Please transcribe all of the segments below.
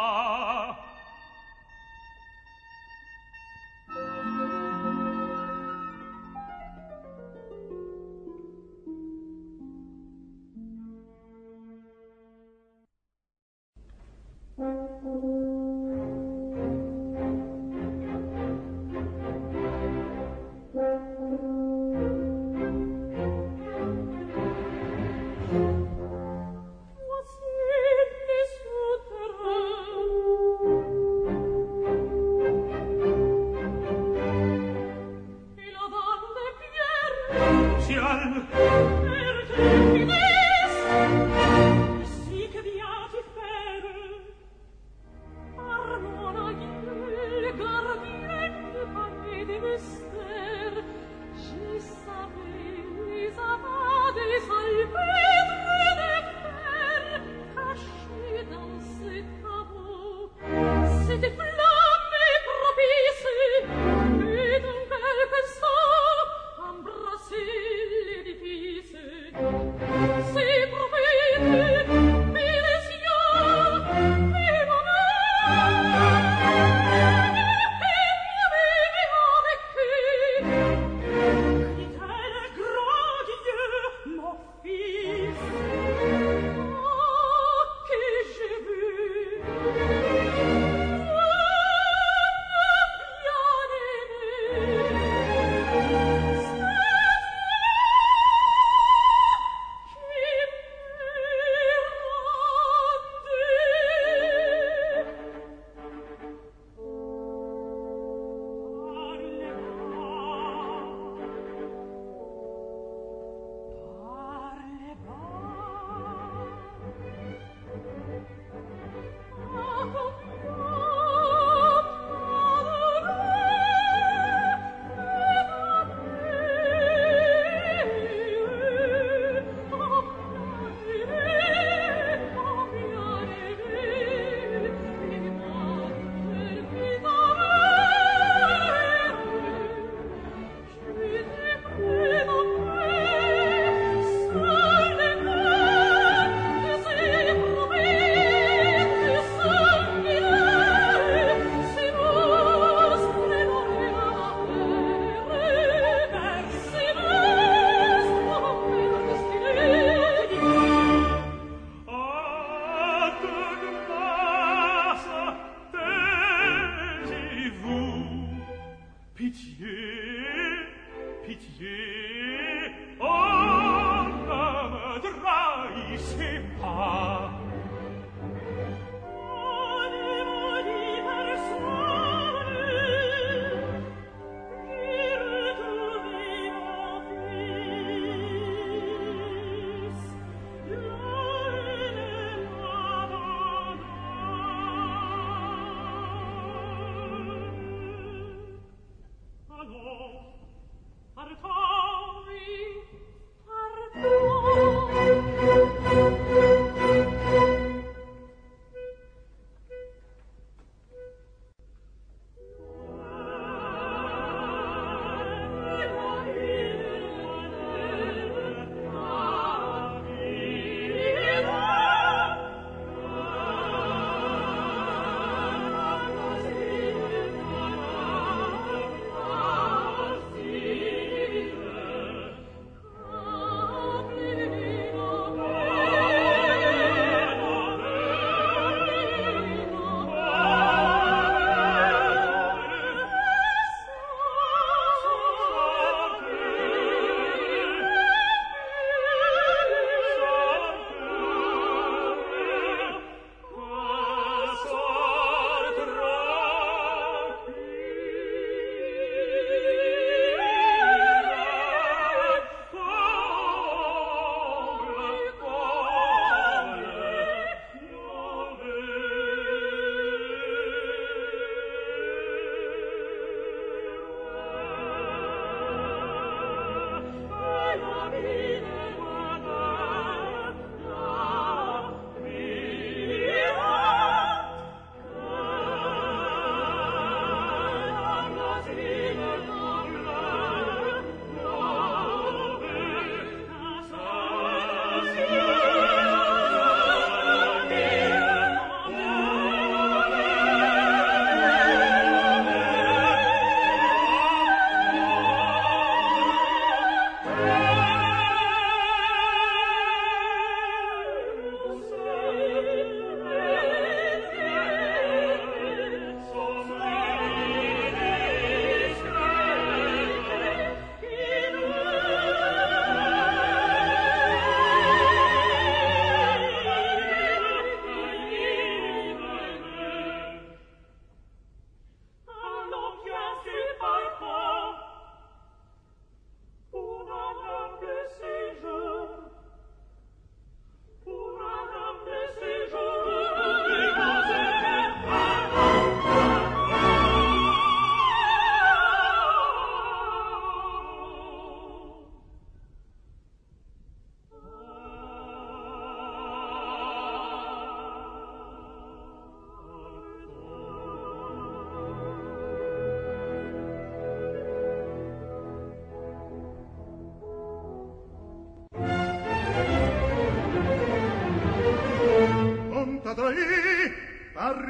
Voici les souterrains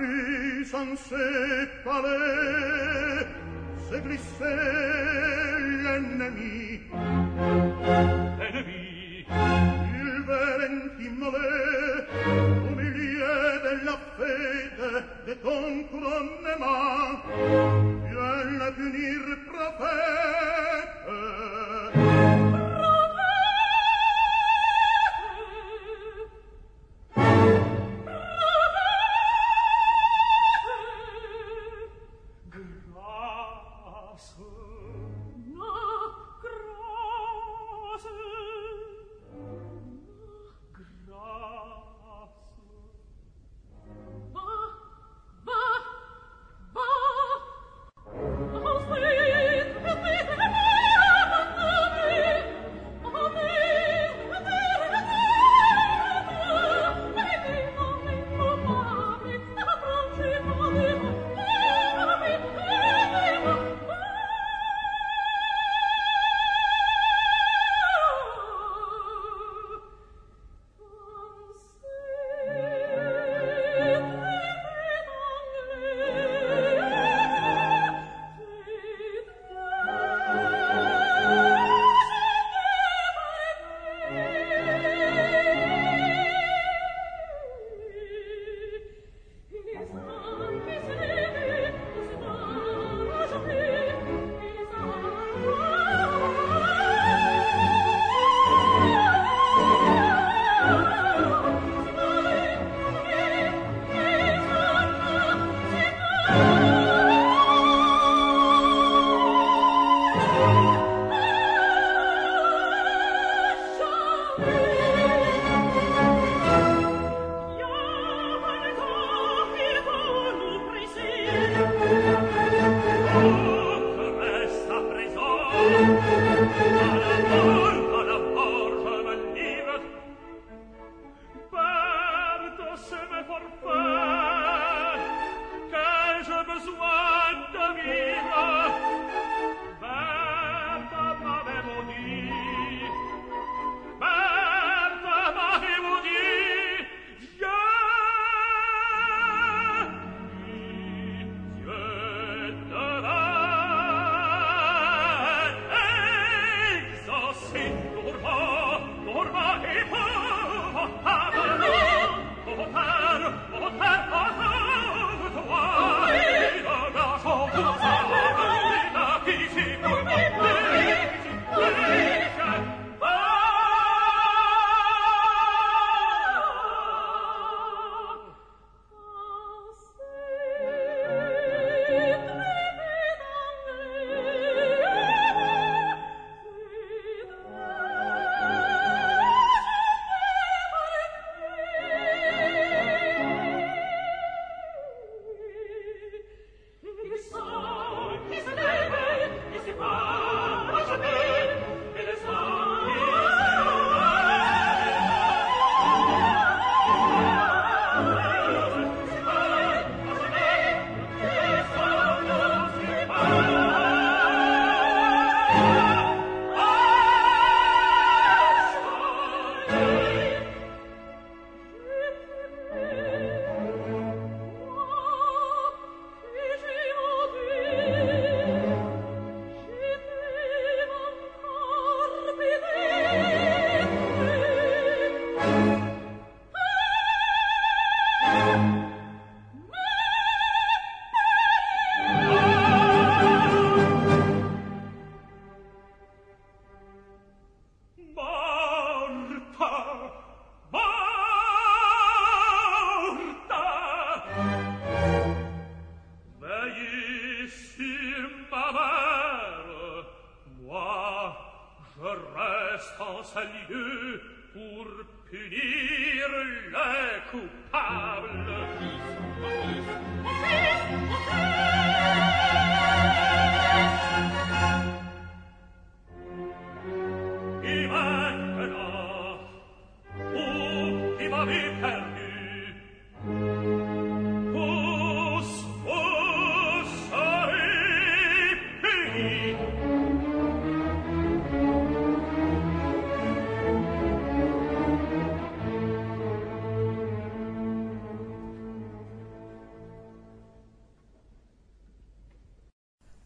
rue s'en séparait, se glissait l'ennemi. Ennemi. Il Valentimolet, au milieu de la fête de ton couronnement, vient à punir prophète.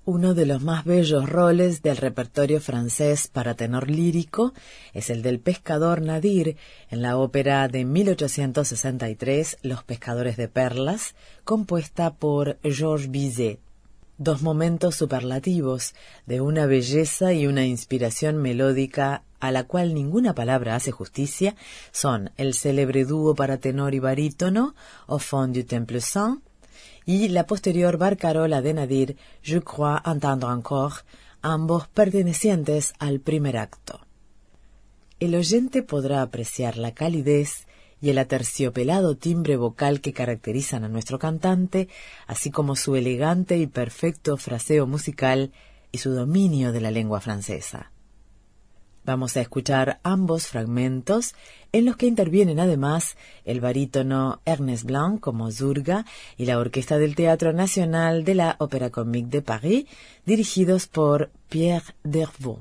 Uno de los más bellos roles del repertorio francés para tenor lírico es el del pescador Nadir en la ópera de 1863 Los pescadores de perlas, compuesta por Georges Bizet. Dos momentos superlativos de una belleza y una inspiración melódica a la cual ninguna palabra hace justicia son el célebre dúo para tenor y barítono Au fond du Temple Saint y la posterior barcarola de Nadir, Je crois entendre encore, ambos pertenecientes al primer acto. El oyente podrá apreciar la calidez y el aterciopelado timbre vocal que caracterizan a nuestro cantante, así como su elegante y perfecto fraseo musical y su dominio de la lengua francesa. Vamos a escuchar ambos fragmentos en los que intervienen además el barítono Ernest Blanc como Zurga y la Orquesta del Teatro Nacional de la Opéra Comique de París, dirigidos por Pierre Dervaux.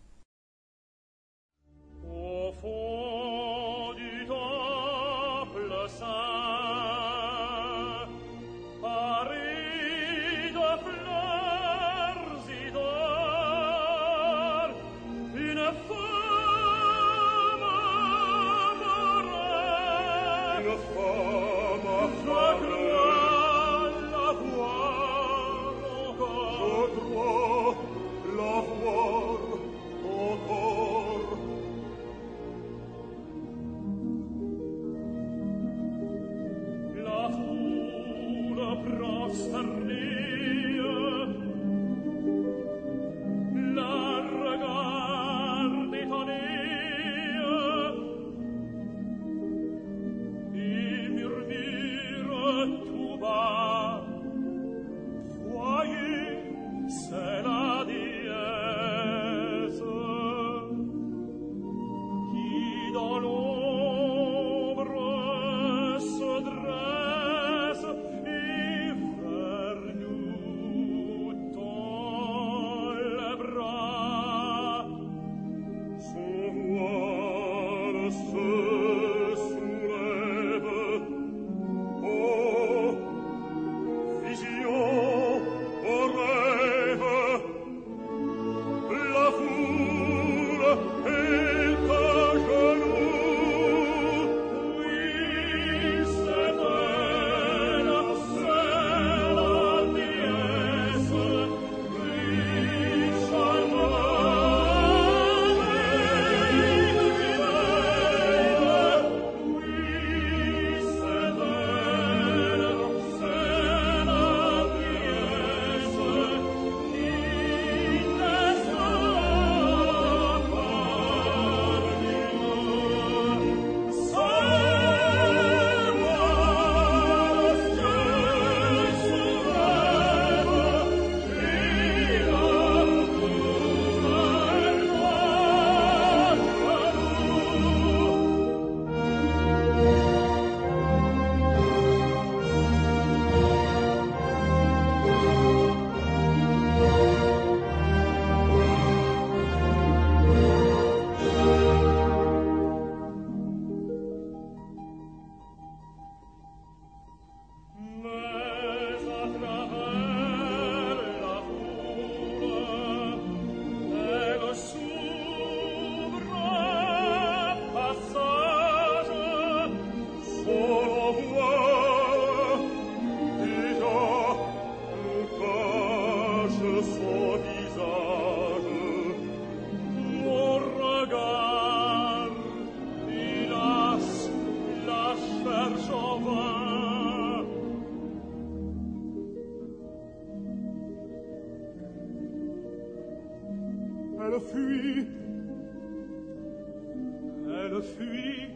Elle fuit.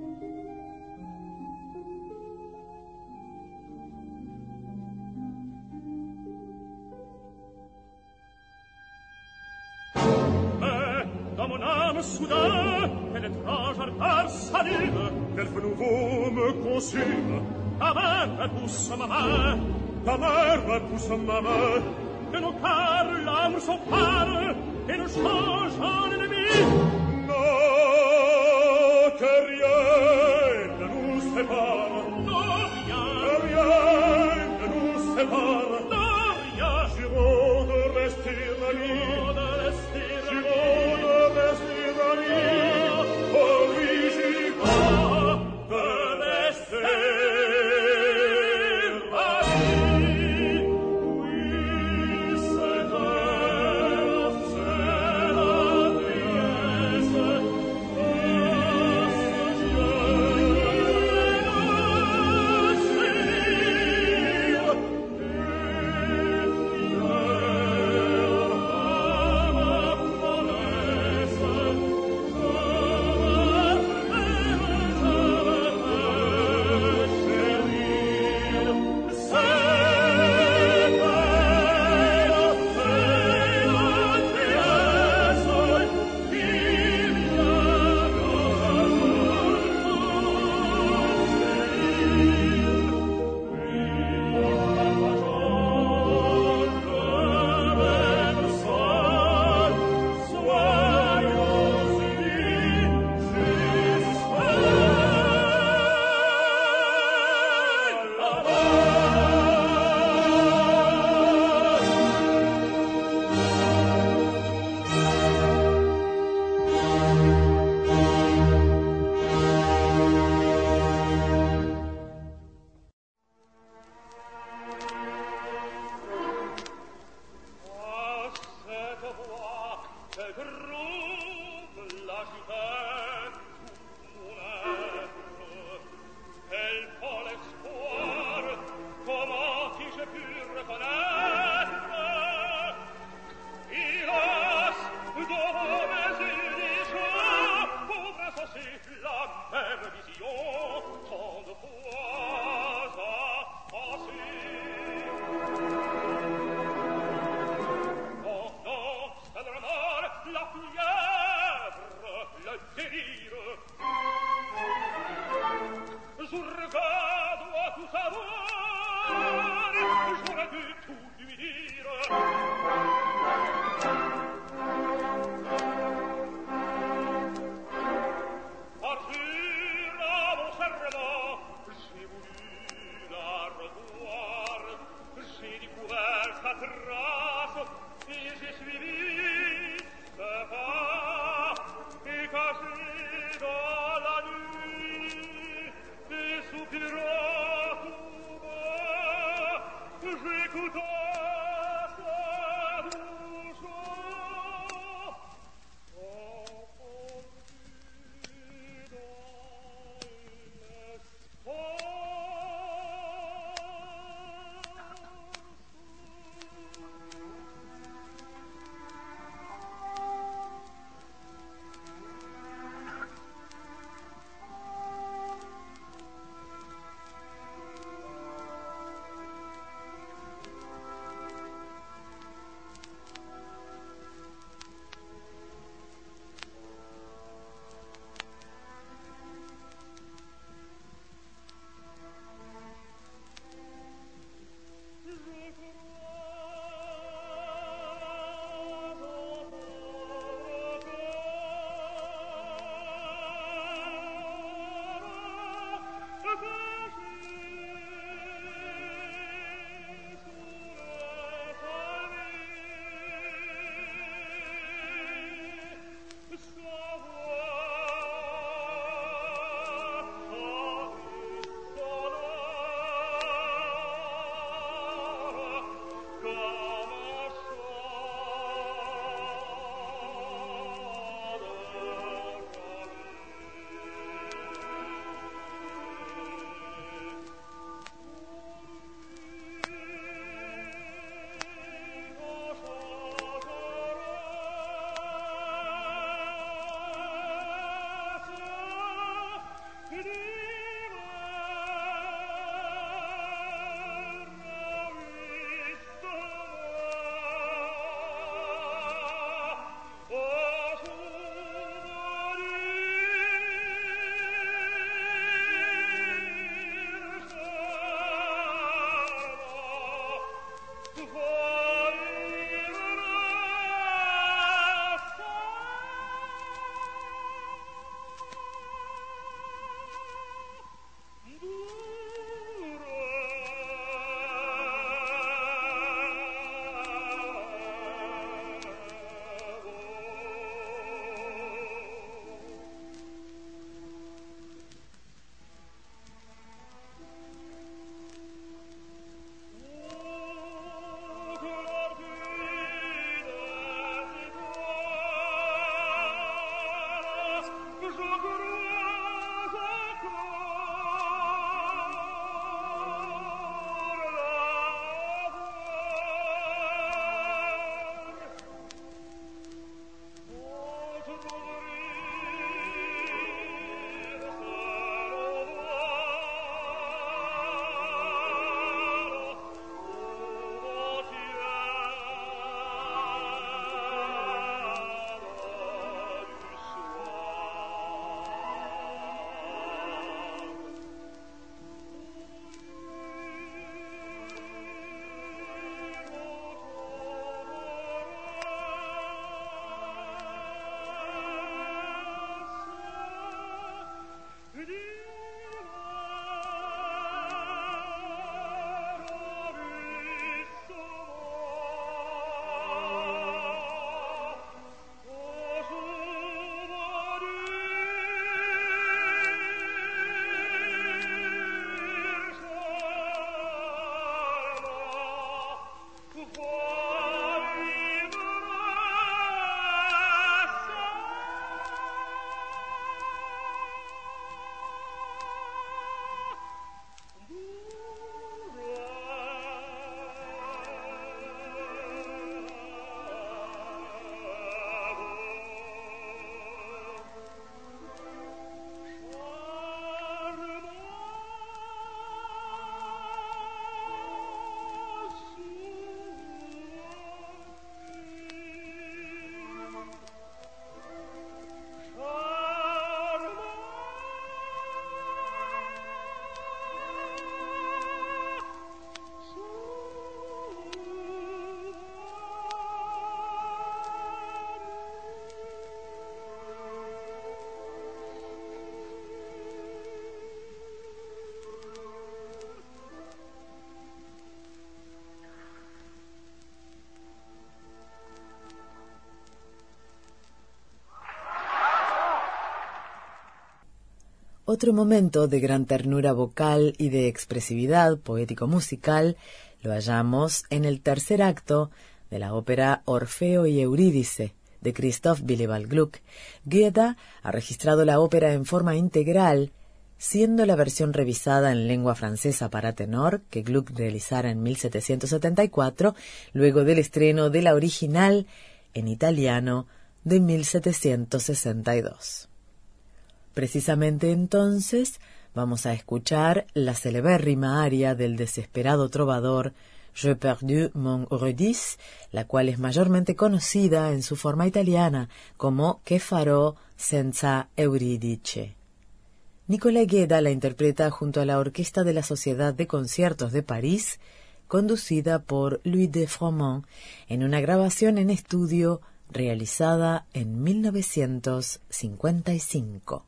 Mais dans mon âme soudain, quel étrange ardeur s'allume, quel feu nouveau me consume. Ta main repousse ma main, ta main repousse ma main, que nos cœurs l'âme s'opparent et nous changent en ennemis. Non, que rien ne nous sépare, non, rien ne nous sépare, non, rien. Jurons de Otro momento de gran ternura vocal y de expresividad poético-musical lo hallamos en el tercer acto de la ópera Orfeo y Eurídice, de Christoph Willibald Gluck. Goethe ha registrado la ópera en forma integral, siendo la versión revisada en lengua francesa para tenor que Gluck realizara en 1774, luego del estreno de la original en italiano de 1762. Precisamente entonces vamos a escuchar la celebérrima aria del desesperado trovador J'ai perdu mon Eurydice, la cual es mayormente conocida en su forma italiana como Che farò senza Euridice. Nicolai Gedda la interpreta junto a la Orquesta de la Sociedad de Conciertos de París, conducida por Louis de Froment, en una grabación en estudio realizada en 1955.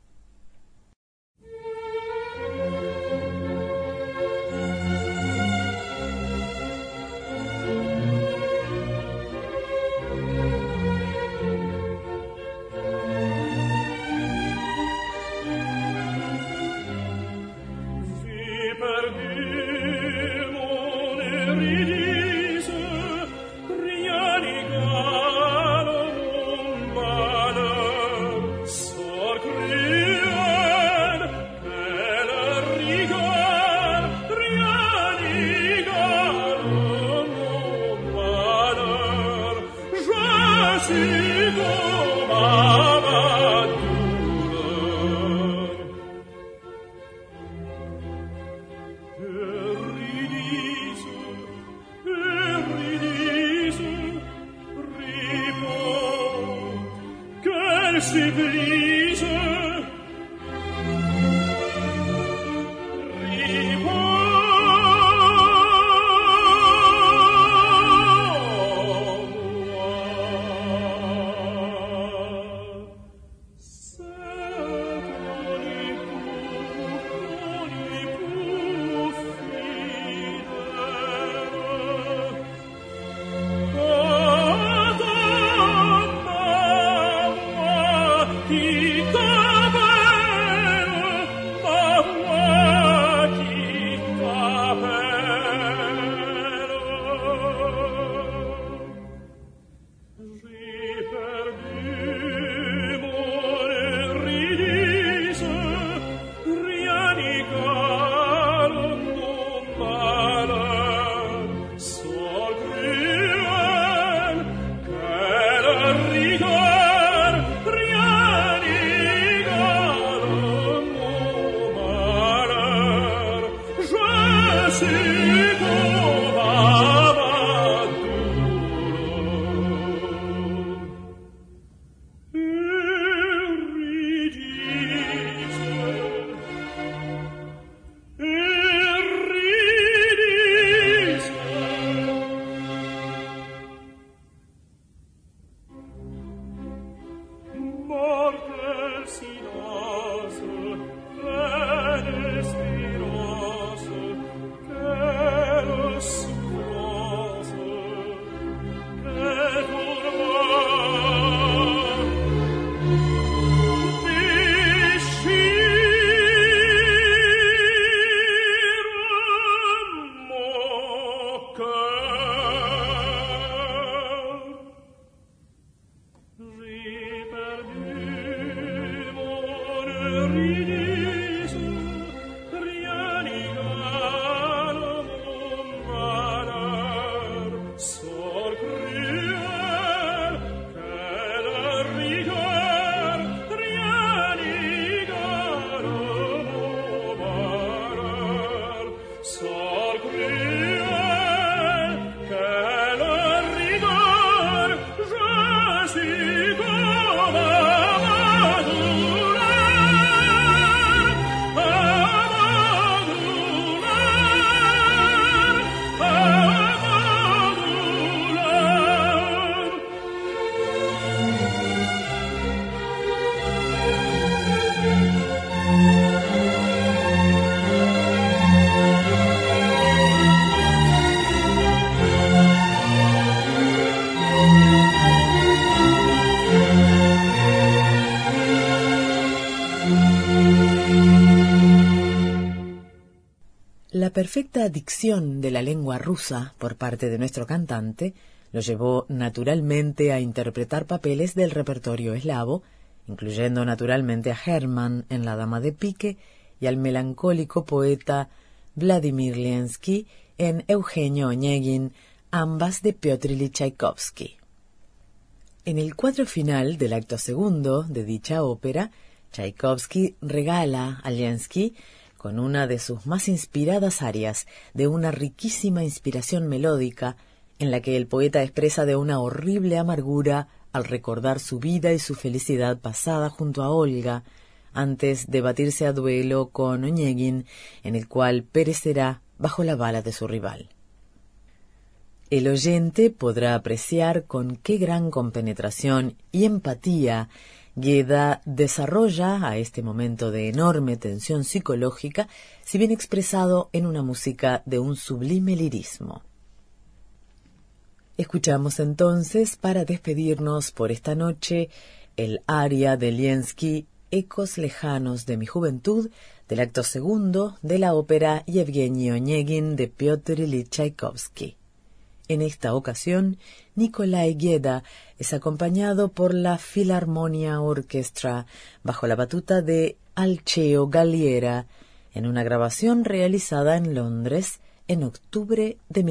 perfecta dicción de la lengua rusa por parte de nuestro cantante lo llevó naturalmente a interpretar papeles del repertorio eslavo, incluyendo naturalmente a Hermann en La Dama de Pique y al melancólico poeta Vladimir Lensky en Eugenio Onegin, ambas de Piotr Ilich Chaikovsky. En el cuadro final del acto segundo de dicha ópera, Chaikovsky regala a Lensky con una de sus más inspiradas arias, de una riquísima inspiración melódica, en la que el poeta expresa de una horrible amargura al recordar su vida y su felicidad pasada junto a Olga, antes de batirse a duelo con Onegin, en el cual perecerá bajo la bala de su rival. El oyente podrá apreciar con qué gran compenetración y empatía Gueda desarrolla a este momento de enorme tensión psicológica, si bien expresado en una música de un sublime lirismo. Escuchamos entonces, para despedirnos por esta noche, el aria de Lensky, Ecos lejanos de mi juventud, del acto segundo de la ópera Yevgeny Onegin de Piotr Ilich Chaikovsky. En esta ocasión, Nikolai Gueda es acompañado por la Philharmonia Orchestra bajo la batuta de Alceo Galliera, en una grabación realizada en Londres en octubre de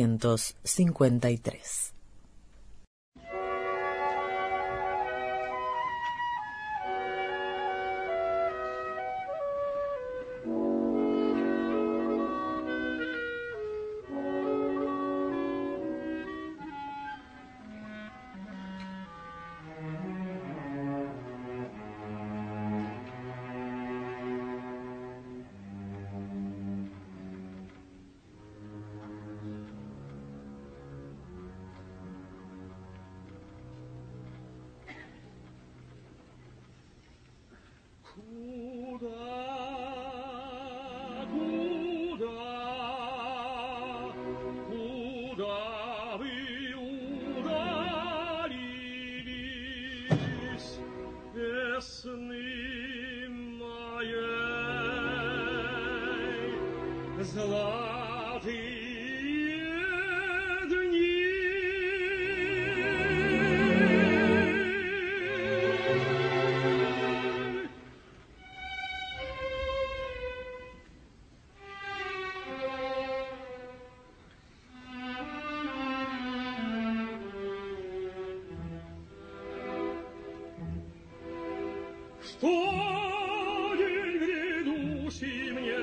1953. Что день грядущий мне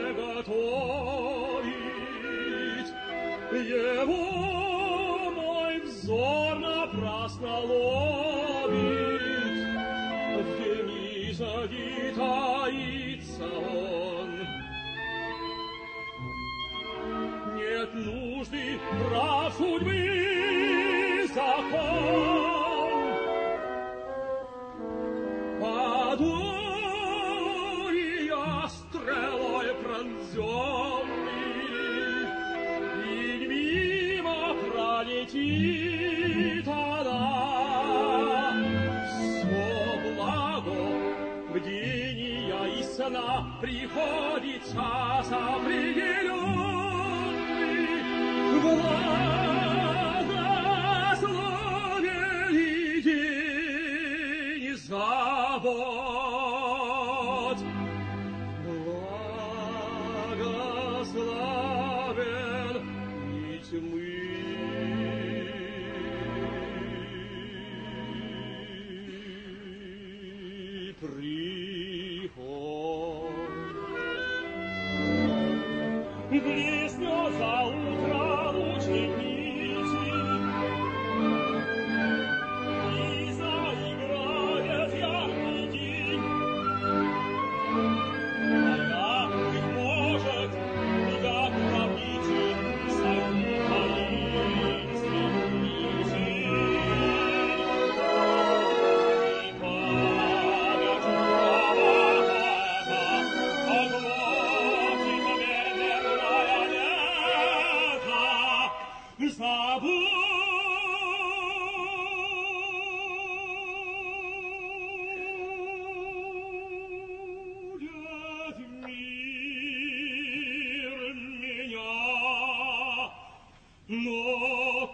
готовит, его мой взор напрасно ловит. В тени таится он. Нет нужды прав судьбы закон. Падурия стрелой пронзенный, и мимо пролетит она. Все благо бдения и сна приходит час определенный. Благословен день забот. Благословен и тьмы. Приход. Блеснет за утро лучник нити, и заиграет яркий день. А я, быть может, как правитель, сойду таинственный день. И память оглохнет медленная лето, забудет мир меня.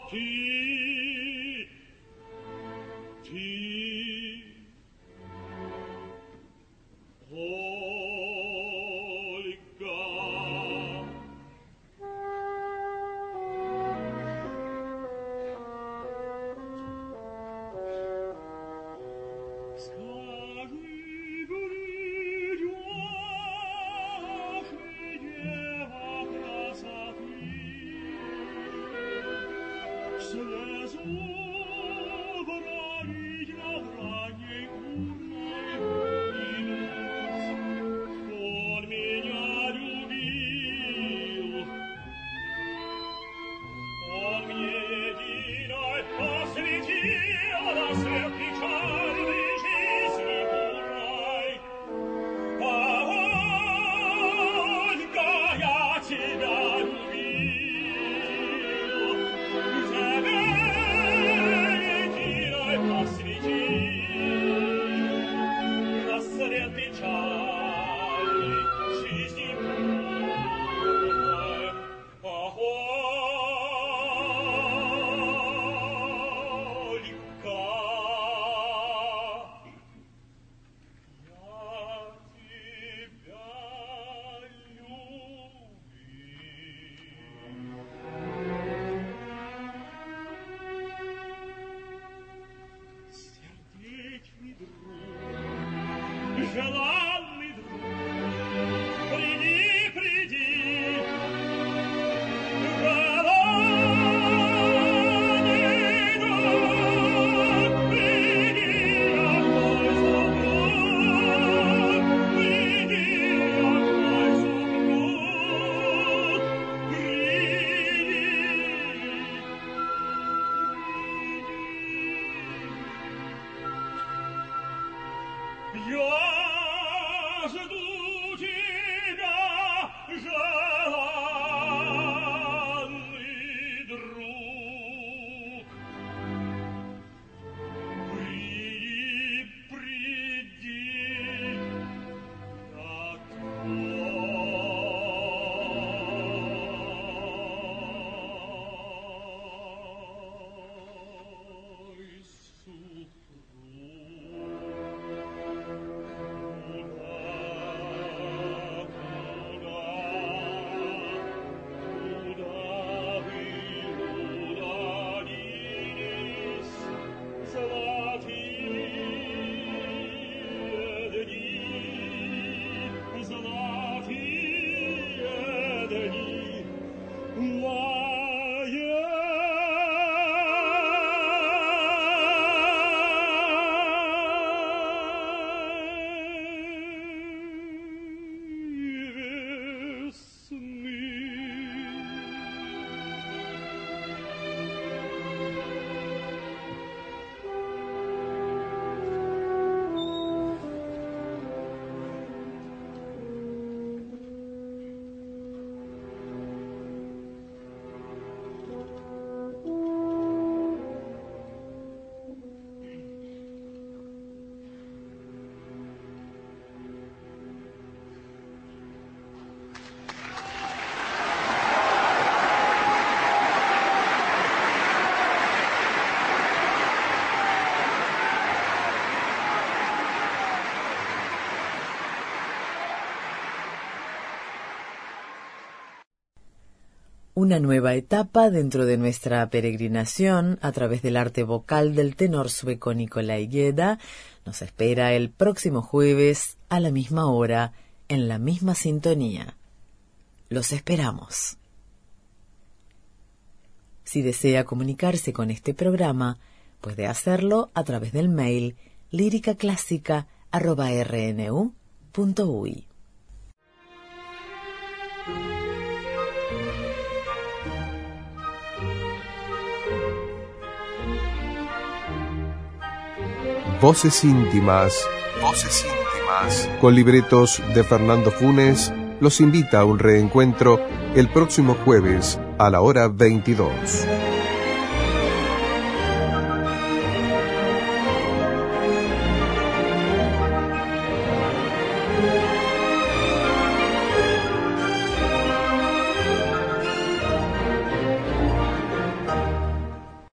Una nueva etapa dentro de nuestra peregrinación a través del arte vocal del tenor sueco Nikolai Gedda nos espera el próximo jueves a la misma hora, en la misma sintonía. Los esperamos. Si desea comunicarse con este programa, puede hacerlo a través del mail liricaclásica@rnu.ui. Voces íntimas, con libretos de Fernando Funes, los invita a un reencuentro el próximo jueves a la hora 22.